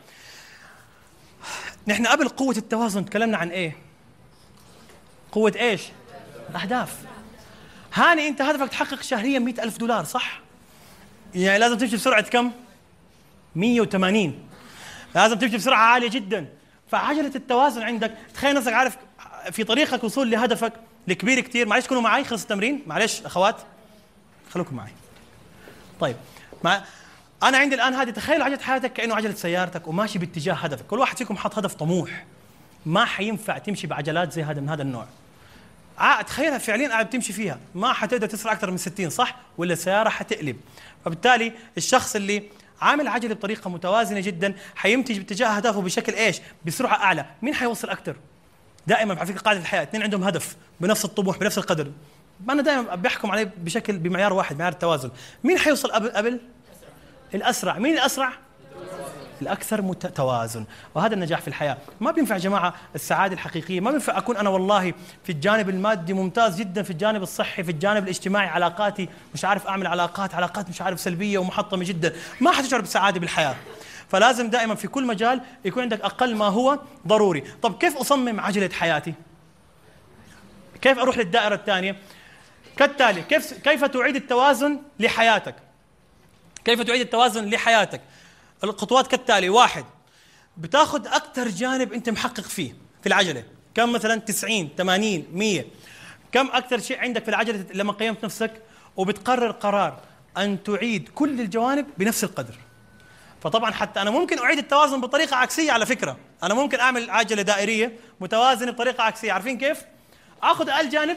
نحن قبل قوة التوازن تكلمنا عن ايه؟ قوة ايش؟ الاهداف. هاني انت هدفك تحقق شهريا مئة ألف دولار صح؟ يعني لازم تمشي بسرعة كم؟ مئة وثمانين. لازم تمشي بسرعة عالية جدا. فعجلة التوازن عندك، تخيل نفسك عارف في طريقك وصول لهدفك الكبير كتير. معلش كونوا معي، خلص التمرين معلش اخوات خلوكم معي. طيب مع انا عندي الان هذه، تخيلوا عجلة حياتك كانه عجلة سيارتك وماشي باتجاه هدفك. كل واحد فيكم حط هدف طموح. ما حينفع تمشي بعجلات زي هذا من هذا النوع. تخيلها فعليا قاعد تمشي فيها، ما حتقدر تسرع اكثر من ستين صح؟ ولا السياره حتقلب. فبالتالي الشخص اللي عامل عجله بطريقه متوازنه جدا حيمتج باتجاه اهدافه بشكل ايش؟ بسرعه اعلى. مين حيوصل اكثر؟ دائما على فكره قاعده الحياه اثنين عندهم هدف بنفس الطموح بنفس القدر. انا دائما بحكم عليه بشكل بمعيار واحد، معيار التوازن. مين حيوصل قبل قبل؟ الاسرع. مين الاسرع؟ الأكثر توازن. وهذا النجاح في الحياة. ما بينفع يا جماعة السعادة الحقيقية، ما بينفع أكون أنا والله في الجانب المادي ممتاز جدا، في الجانب الصحي، في الجانب الاجتماعي علاقاتي مش عارف أعمل علاقات علاقات مش عارف سلبية ومحطمة جدا. ما حتشعر بالسعادة بالحياة. فلازم دائما في كل مجال يكون عندك أقل ما هو ضروري. طب كيف أصمم عجلة حياتي؟ كيف أروح للدائرة الثانية؟ كالتالي، كيف كيف تعيد التوازن لحياتك؟ كيف تعيد التوازن لحياتك؟ الخطوات كالتالي. واحد، بتاخذ أكثر جانب أنت محقق فيه في العجلة. كم مثلا؟ تسعين، ثمانين، مية. كم أكثر شيء عندك في العجلة لما قيمت نفسك؟ وبتقرر قرار أن تعيد كل الجوانب بنفس القدر. فطبعا حتى أنا ممكن أعيد التوازن بطريقة عكسية على فكرة. أنا ممكن أعمل عجلة دائرية متوازنة بطريقة عكسية. عارفين كيف؟ أخذ أقل جانب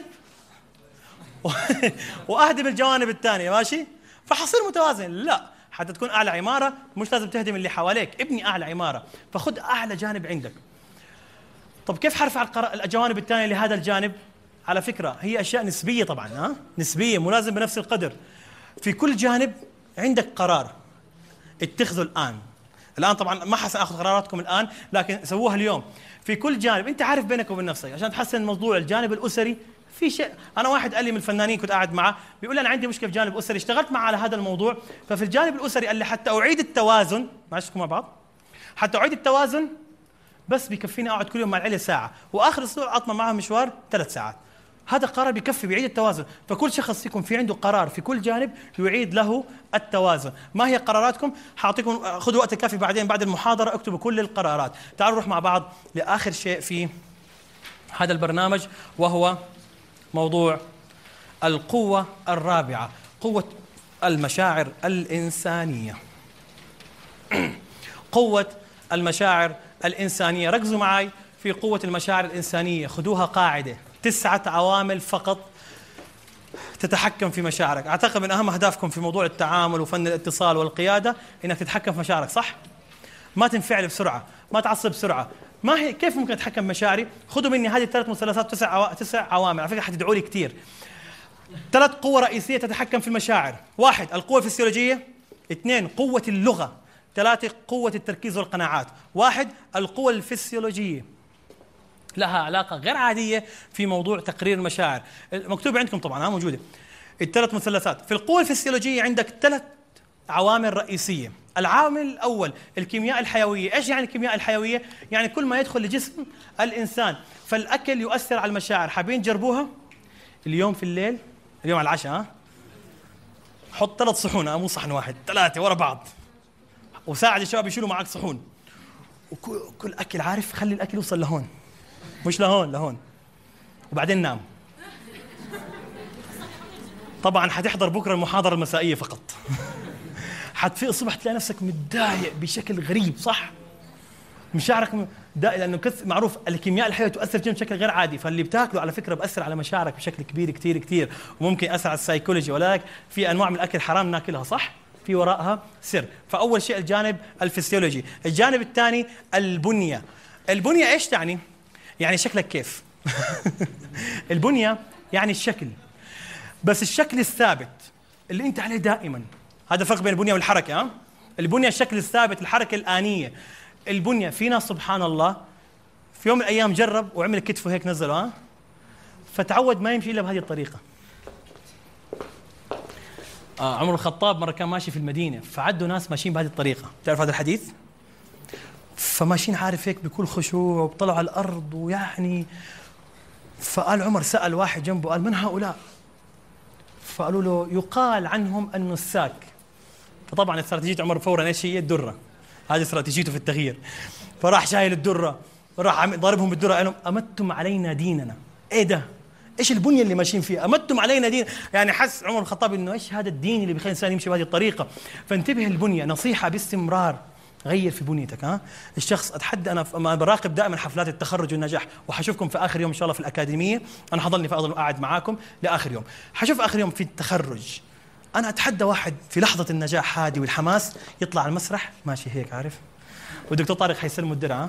وأهدم الجوانب الثانية ماشي؟ فحصير متوازن. لا، حتى تكون أعلى عمارة مش لازم تهدم اللي حواليك، ابني أعلى عمارة. فخذ أعلى جانب عندك. طب كيف حرفع الجوانب الثانية لهذا الجانب؟ على فكرة هي أشياء نسبية طبعا، ها؟ نسبية، مو لازم بنفس القدر. في كل جانب عندك قرار اتخذه الآن. الآن طبعا ما حسن أخذ قراراتكم الآن، لكن سووها اليوم. في كل جانب أنت عارف بينك وبين نفسك عشان تحسن موضوع الجانب الأسري في شيء. انا واحد قال لي من الفنانين كنت قاعد معه بيقول لي انا عندي مشكله في جانب اسري، اشتغلت معه على هذا الموضوع، ففي الجانب الاسري قال لي حتى اعيد التوازن، معلش مع بعض، حتى اعيد التوازن بس بيكفيني اقعد كل يوم مع العيله ساعه، واخر الاسبوع اطلع معهم مشوار ثلاث ساعات. هذا قرار بيكفي بيعيد التوازن. فكل شخص فيكم في عنده قرار في كل جانب يعيد له التوازن. ما هي قراراتكم؟ حاعطيكم، خذوا وقت كافي بعدين بعد المحاضره اكتبوا كل القرارات. تعالوا نروح مع بعض لاخر شيء في هذا البرنامج، وهو موضوع القوه الرابعه، قوه المشاعر الانسانيه. قوه المشاعر الانسانيه، ركزوا معي في قوه المشاعر الانسانيه، خذوها قاعده، تسعة عوامل فقط تتحكم في مشاعرك. أعتقد من أهم أهدافكم في موضوع التعامل وفن الاتصال والقيادة إنك تتحكم في مشاعرك، صح؟ ما تنفعل بسرعة، ما تعصب بسرعة. ما هي كيف ممكن أتحكم بمشاعري؟ خذوا مني هذه الثلاث مثلثات، تسع عوا... تسع عوامل، على فكرة حتدعوا لي كثير. ثلاث قوى رئيسية تتحكم في المشاعر، واحد القوة الفسيولوجية، اثنين قوة اللغة، ثلاثة قوة التركيز والقناعات. واحد القوة الفسيولوجية لها علاقة غير عادية في موضوع تقرير المشاعر، مكتوب عندكم طبعا، ها موجودة الثلاث مثلثات. في القوة الفسيولوجية عندك ثلاث عوامل رئيسية. العامل الأول الكيمياء الحيوية. إيش يعني الكيمياء الحيوية؟ يعني كل ما يدخل لجسم الإنسان، فالأكل يؤثر على المشاعر. حابين تجربوها؟ اليوم في الليل، اليوم على العشاء، ها حط ثلاث صحون، مو صحن واحد، ثلاثة ورا بعض، وساعد الشباب يشيلوا معك صحون، وكل أكل عارف خلي الأكل يوصل لهون، مش لهون، لهون، وبعدين نام. طبعا حتحضر بكره المحاضره المسائيه فقط. حتفيق الصبح تلاقي نفسك متضايق بشكل غريب، صح؟ مشاعرك متضايق لانه معروف الكيمياء الحيويه تؤثر فيهم بشكل غير عادي، فاللي بتاكله على فكره بأثر على مشاعرك بشكل كبير كثير كثير، وممكن يأثر على السايكولوجي. ولكن في انواع من الاكل حرام ناكلها، صح؟ في وراءها سر. فاول شيء الجانب الفسيولوجي. الجانب الثاني البنيه. البنيه ايش تعني؟ يعني شكلك كيف. البنية يعني الشكل، بس الشكل الثابت اللي انت عليه دائما. هذا الفرق بين البنية والحركة. ها؟ البنية الشكل الثابت، الحركة الآنية. البنية في ناس سبحان الله في يوم من الأيام جرب وعمل كتفه هيك نزله، ها فتعود ما يمشي إلا بهذه الطريقة. آه عمر الخطاب مرة كان ماشي في المدينة، فعدوا ناس ماشيين بهذه الطريقة. تعرف هذا الحديث؟ فماشيين عارف هيك بكل خشوع وبطلعوا على الأرض ويعني. فقال عمر، سأل واحد جنبه قال من هؤلاء؟ فقالوا له يقال عنهم النساك. فطبعا استراتيجية عمر فورا ايش هي؟ الدرة. هذه استراتيجيته في التغيير. فراح شايل الدرة، راح ضاربهم بالدرة، قال لهم أمتم علينا ديننا. ايه ده؟ ايش البنية اللي ماشيين فيها؟ أمتم علينا دين، يعني حس عمر الخطاب انه ايش هذا الدين اللي بيخلي الانسان يمشي بهذه الطريقة. فانتبه، البنية نصيحة باستمرار، غير في بنيتك. ها الشخص، اتحدى انا براقب دائما حفلات التخرج والنجاح، وحشوفكم في اخر يوم ان شاء الله في الاكاديميه. انا حضرني فاضل قاعد معاكم لاخر يوم، حشوف اخر يوم في التخرج. انا اتحدى واحد في لحظه النجاح هذه والحماس يطلع على المسرح ماشي هيك، عارف، والدكتور طارق حيسلمه الدرع.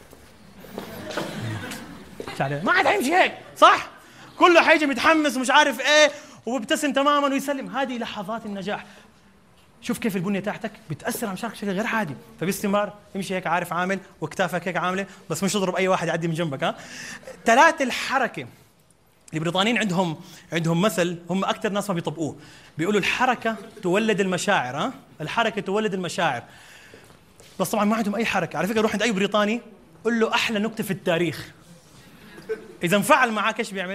ما عاد حيمشي هيك، صح؟ كله حيجي متحمس ومش عارف ايه وبيبتسم تماما ويسلم. هذه لحظات النجاح. شوف كيف البنية تاعتك بتأثر على مشاعرك بشكل غير عادي. فباستمرار امشي هيك عارف عامل، واكتافك هيك عامله، بس مش تضرب اي واحد يعدي من جنبك. ها ثلاث الحركة. البريطانيين عندهم عندهم مثل هم اكثر ناس ما بيطبقوه، بيقولوا الحركة تولد المشاعر. ها الحركة تولد المشاعر. بس طبعا ما عندهم اي حركة. على فكرة روح عند اي بريطاني قل له احلى نكتة في التاريخ، اذا انفعل معك ايش بيعمل؟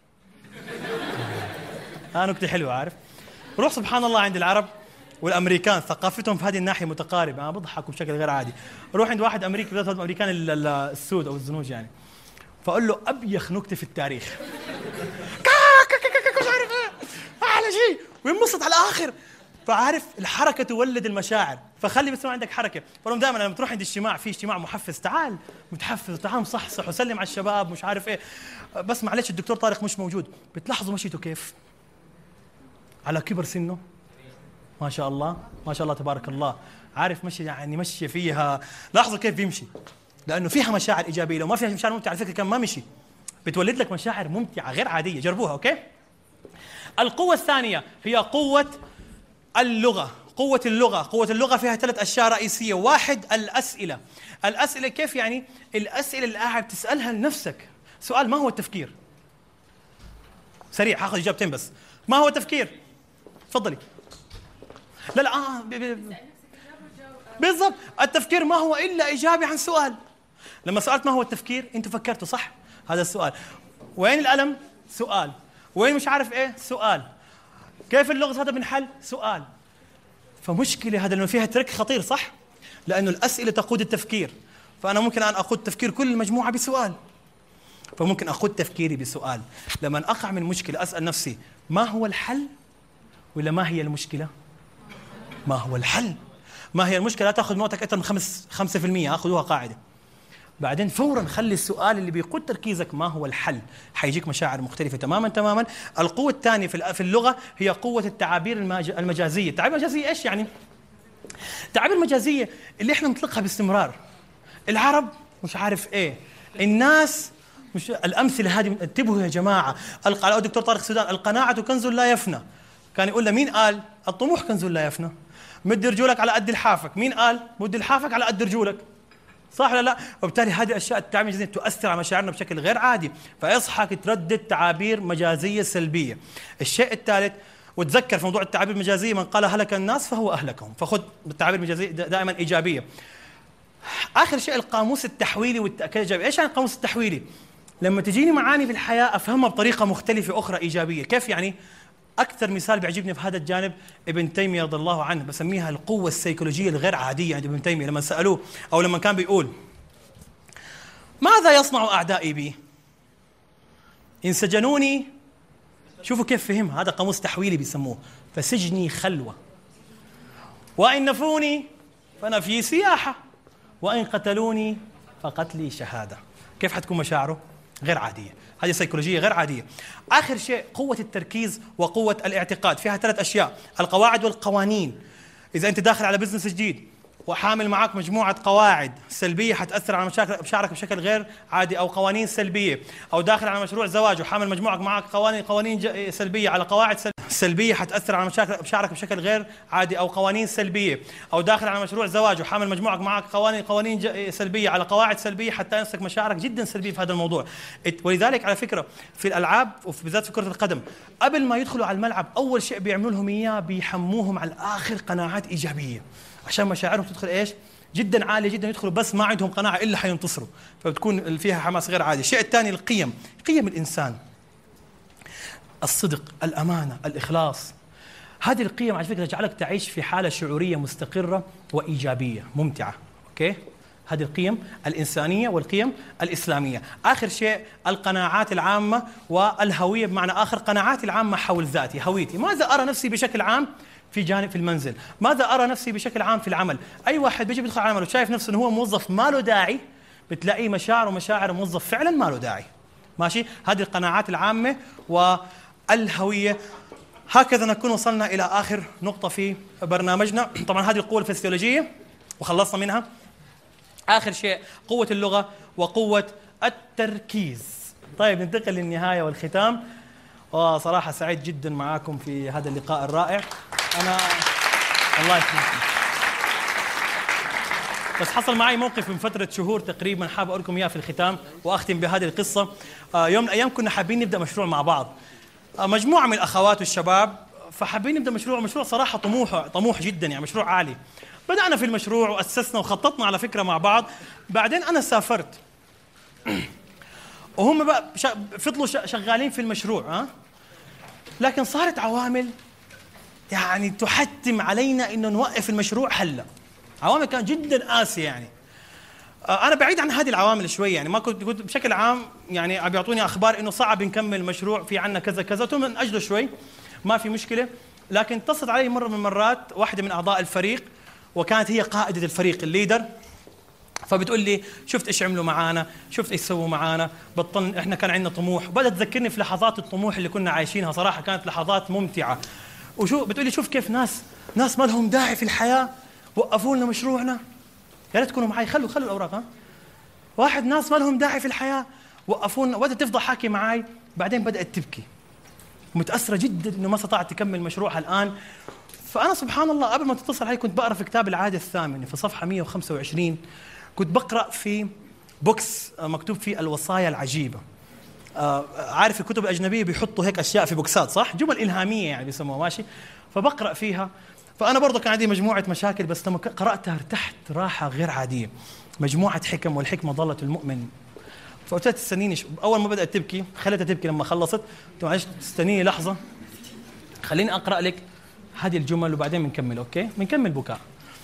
ها نكتة حلوة، عارف. روح سبحان الله عند العرب والامريكان، ثقافتهم في هذه الناحيه متقاربه، انا بضحكوا بشكل غير عادي. روح عند واحد امريكي، بالذات الامريكان السود او الزنوج يعني، فاقول له ابيخ نكته في التاريخ، مش عارف ايه احلى شيء، وينبسط على الاخر. فعارف الحركه تولد المشاعر، فخلي بس ما عندك حركه. فلهم دائما لما تروح عند اجتماع، في اجتماع محفز، تعال متحفز، تعال مصحصح وسلم على الشباب مش عارف ايه، بس معلش الدكتور طارق مش موجود. بتلاحظوا مشيته كيف؟ على كبر سنه ما شاء الله ما شاء الله تبارك الله، عارف مشي يعني مشي فيها. لاحظوا كيف بيمشي، لانه فيها مشاعر ايجابيه. لو ما فيها مشاعر ممتعه على فكره كان ما مشي. بتولد لك مشاعر ممتعه غير عاديه، جربوها. اوكي. القوه الثانيه هي قوه اللغه. قوه اللغه قوه اللغه فيها ثلاث اشياء رئيسيه. واحد الاسئله. الاسئله كيف يعني؟ الاسئله اللي قاعد تسالها لنفسك. سؤال ما هو التفكير، سريع هاخذ اجابتين بس. ما هو التفكير؟ تفضلي. لا لا اه ب- ب- بالضبط، التفكير ما هو الا اجابه عن سؤال. لما سالت ما هو التفكير انتوا فكرتوا صح؟ هذا السؤال. وين الالم؟ سؤال. وين مش عارف ايه؟ سؤال. كيف اللغز هذا بنحل؟ سؤال. فمشكله هذا لانه فيها ترك خطير صح؟ لانه الاسئله تقود التفكير، فانا ممكن ان اقود تفكير كل المجموعه بسؤال. فممكن اقود تفكيري بسؤال. لما اقع من مشكله اسال نفسي ما هو الحل ولا ما هي المشكله؟ ما هو الحل؟ ما هي المشكله؟ لا تاخذ موتك اكثر من خمس خمسة في المية، اخذوها قاعده. بعدين فورا خلي السؤال اللي بيقود تركيزك ما هو الحل، حيجيك مشاعر مختلفه تماما تماما. القوه الثانيه في اللغه هي قوه التعابير المجازيه. التعابير المجازيه ايش يعني؟ التعابير المجازيه اللي احنا نطلقها باستمرار. العرب مش عارف ايه، الناس مش الامثله هذه. انتبهوا يا جماعه، الدكتور طارق سودان القناعه كنز لا يفنى. كان يقول له مين قال؟ الطموح كنز لا يفنى. مد رجولك على قد لحافك. مين قال؟ مد لحافك على قد رجولك. صح ولا لا؟ وبالتالي هذه الاشياء التعابير المجازيه تؤثر على مشاعرنا بشكل غير عادي، فاصحك تردد تعابير مجازيه سلبيه. الشيء الثالث، وتذكر في موضوع التعابير المجازيه من قال هلك الناس فهو اهلكهم، فخذ التعابير المجازيه دائما ايجابيه. اخر شيء القاموس التحويلي والتاكيد الايجابي. ايش يعني القاموس التحويلي؟ لما تجيني معاني في الحياه افهمها بطريقه مختلفه اخرى ايجابيه. كيف يعني؟ اكثر مثال بيعجبني في هذا الجانب ابن تيميه رضي الله عنه، بسميها القوه السيكولوجيه الغير عاديه عند ابن تيميه. لما سالوه او لما كان بيقول ماذا يصنع اعدائي بي؟ ان سجنوني، شوفوا كيف فهم، هذا قاموس تحويلي بيسموه، فسجني خلوه، وان نفوني فنفي سياحه، وان قتلوني فقتلي شهاده. كيف حتكون مشاعره؟ غير عاديه. هذه سيكولوجيه غير عاديه. اخر شيء قوه التركيز وقوه الاعتقاد. فيها ثلاث اشياء، القواعد والقوانين. اذا انت داخل على بزنس جديد وحامل معك مجموعه قواعد سلبيه حتاثر على مشاعرك بشكل غير عادي، او قوانين سلبيه، او داخل على مشروع زواج وحامل مجموعك معك قوانين قوانين سلبيه على قواعد سلبيه حتاثر على مشاعرك بشكل غير عادي، او قوانين سلبيه، او داخل على مشروع زواج وحامل مجموعك معك قوانين قوانين سلبيه على قواعد سلبيه حتى ينسك مشاعرك جدا سلبيه في هذا الموضوع. ولذلك على فكره في الالعاب وبالذات في كره القدم قبل ما يدخلوا على الملعب اول شيء بيعملوا لهم اياه بيحموهم على الاخر قناعات ايجابيه عشان مشاعرهم تدخل ايش؟ جدا عاليه جدا، يدخلوا بس ما عندهم قناعه الا حينتصروا، فبتكون فيها حماس غير عادي. الشيء الثاني القيم، قيم الانسان، الصدق، الامانه، الاخلاص. هذه القيم على فكره تجعلك تعيش في حاله شعوريه مستقره وايجابيه ممتعه، اوكي؟ هذه القيم الانسانيه والقيم الاسلاميه. اخر شيء القناعات العامه والهويه، بمعنى اخر قناعاتي العامه حول ذاتي، هويتي، ماذا ارى نفسي بشكل عام في جانب في المنزل، ماذا أرى نفسي بشكل عام في العمل. أي واحد بيجي بيدخل على عمله وشايف نفسه أنه هو موظف ما له داعي، بتلاقيه مشاعر ومشاعر موظف فعلا ما له داعي. ماشي؟ هذه القناعات العامة والهوية. هكذا نكون وصلنا إلى آخر نقطة في برنامجنا. طبعا هذه القوة الفسيولوجية وخلصنا منها. آخر شيء قوة اللغة وقوة التركيز. طيب ننتقل للنهاية والختام. وصراحة سعيد جدا معاكم في هذا اللقاء الرائع. أنا الله يسلمكم. بس حصل معي موقف من فترة شهور تقريبا حاب أقول لكم إياه في الختام وأختم بهذه القصة. يوم من الأيام كنا حابين نبدأ مشروع مع بعض، مجموعة من الأخوات والشباب، فحابين نبدأ مشروع مشروع صراحة طموح طموح جدا، يعني مشروع عالي. بدأنا في المشروع وأسسنا وخططنا على فكرة مع بعض. بعدين أنا سافرت وهم بقى فضلوا شغالين في المشروع، ها؟ لكن صارت عوامل يعني تحتم علينا انه نوقف المشروع هلا. عوامل كانت جدا قاسيه يعني. انا بعيد عن هذه العوامل شوي، يعني ما كنت كنت بشكل عام يعني عم بيعطوني اخبار انه صعب نكمل المشروع، في عنا كذا كذا، قلت من اجله شوي ما في مشكله. لكن اتصلت علي مره من المرات واحده من اعضاء الفريق، وكانت هي قائده الفريق الليدر، فبتقول لي شفت ايش عملوا معانا، شفت ايش سووا معانا، بطلنا احنا كان عندنا طموح. بدأت تذكرني في لحظات الطموح اللي كنا عايشينها، صراحه كانت لحظات ممتعه. وشو بتقول لي شوف كيف ناس ناس ما لهم داعي في الحياه وقفوا لنا مشروعنا. يا ريت تكونوا معي، خلوا خلوا الاوراق. ها واحد ناس ما لهم داعي في الحياه وقفوا لنا، وبدأت تفضل حاكي معي. بعدين بدأت تبكي متأثرة جدا انه ما استطاعت تكمل مشروعها الان. فانا سبحان الله قبل ما تتصل علي كنت بقرا في كتاب العاده الثامنه في صفحه مئة وخمسة وعشرين، كنت بقرأ في بوكس مكتوب فيه الوصايا العجيبة. آه عارف الكتب الأجنبية بيحطوا هيك أشياء في بوكسات صح؟ جمل إلهامية يعني بيسموها ماشي. فبقرأ فيها. فأنا برضه كان عندي مجموعة مشاكل بس لما قرأتها ارتحت راحة غير عادية. مجموعة حكم والحكمة ضلة المؤمن. فقلت لها تستنيني أول ما بدأت تبكي خلتها تبكي لما خلصت قلت معلش تستنيني لحظة خليني أقرأ لك هذه الجمل وبعدين بنكمل أوكي؟ بنكمل بكاء.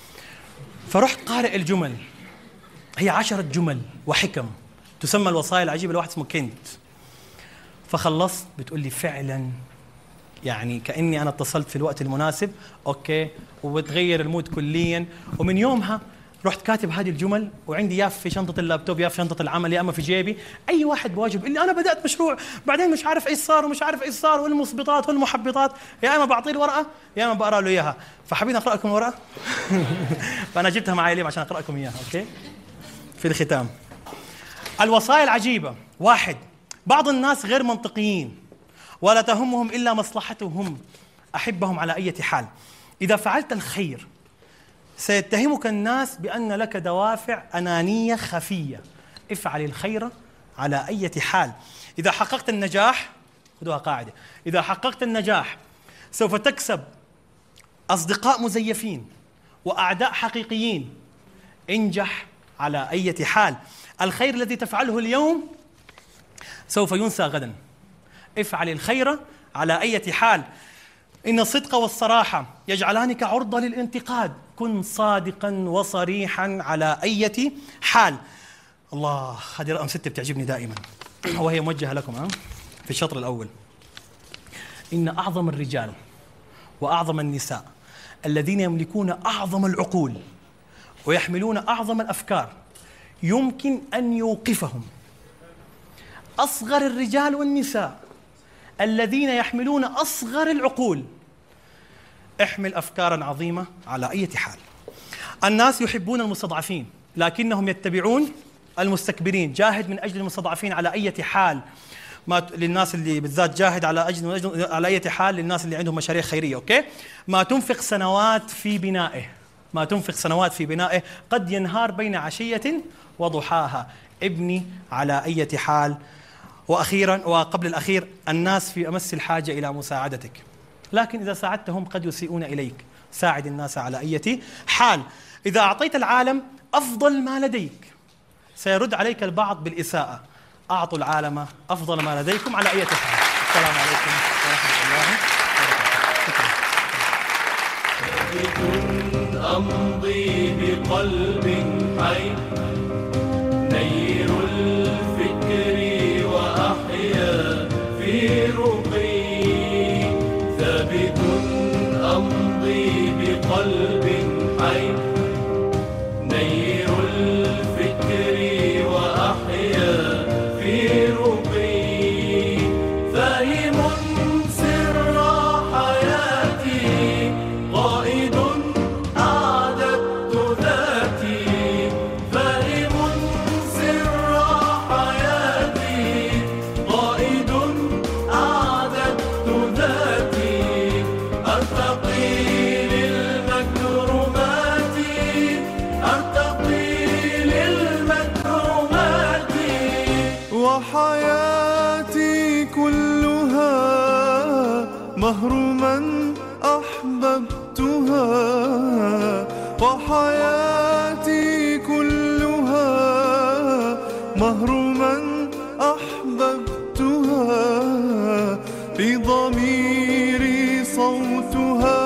فرحت قارئ الجمل هي عشرة جمل وحكم تسمى الوصايا العجيبة لواحد اسمه كنت. فخلصت بتقول لي فعلا يعني كأني أنا اتصلت في الوقت المناسب أوكي وبتغير المود كليا. ومن يومها رحت كاتب هذه الجمل وعندي يا في شنطة اللابتوب يا في شنطة العمل يا أما في جيبي. أي واحد بواجب اللي أنا بدأت مشروع بعدين مش عارف إيش صار ومش عارف إيش صار والمثبطات والمحبطات يا أما بعطيه الورقة يا أما بقرأ له إياها. فحابين أقرأ لكم الورقة فأنا جبتها معي اليوم عشان أقرأ لكم إياها أوكي. في الختام الوصايا العجيبة. واحد بعض الناس غير منطقيين ولا تهمهم إلا مصلحتهم أحبهم على أي حال. إذا فعلت الخير سيتهمك الناس بأن لك دوافع أنانية خفية. افعل الخير على أي حال. إذا حققت النجاح خذوها قاعدة إذا حققت النجاح سوف تكسب أصدقاء مزيفين وأعداء حقيقيين. انجح على أي حال. الخير الذي تفعله اليوم سوف ينسى غدا. افعل الخير على أي حال. إن الصدق والصراحة يجعلانك عرضة للانتقاد. كن صادقا وصريحا على أي حال. الله هذه رقم ستة بتعجبني دائما وهي موجهة لكم ها في الشطر الأول. إن أعظم الرجال وأعظم النساء الذين يملكون أعظم العقول ويحملون أعظم الأفكار يمكن أن يوقفهم أصغر الرجال والنساء الذين يحملون أصغر العقول. احمل أفكارا عظيمة على أي حال. الناس يحبون المستضعفين لكنهم يتبعون المستكبرين. جاهد من أجل المستضعفين على أي حال. ما للناس اللي بالذات جاهد على أجل على أي حال للناس اللي عندهم مشاريع خيرية أوكي. ما تنفق سنوات في بنائه ما تنفق سنوات في بنائه قد ينهار بين عشية وضحاها. ابني على أي حال. وأخيرا وقبل الأخير الناس في أمس الحاجة إلى مساعدتك لكن إذا ساعدتهم قد يسيئون إليك. ساعد الناس على أي حال. إذا أعطيت العالم أفضل ما لديك سيرد عليك البعض بالإساءة. أعطوا العالم أفضل ما لديكم على أي حال. السلام عليكم ورحمة الله وبركاته. أمضي بقلب حي نير الفكر وأحيا في رقي ثابت. أمضي بقلب حي نير الفكر وأحيا في رقي فاهم سر حياتي قائد أعددت ذاتي. فاهم سر حياتي قائد أعددت ذاتي. أرتقي للمكرمات أرتقي للمكرمات. وحياتي كلها مهر من أحببتها. وحياتي كلها مهر من أحببتها. في ضميري صوتها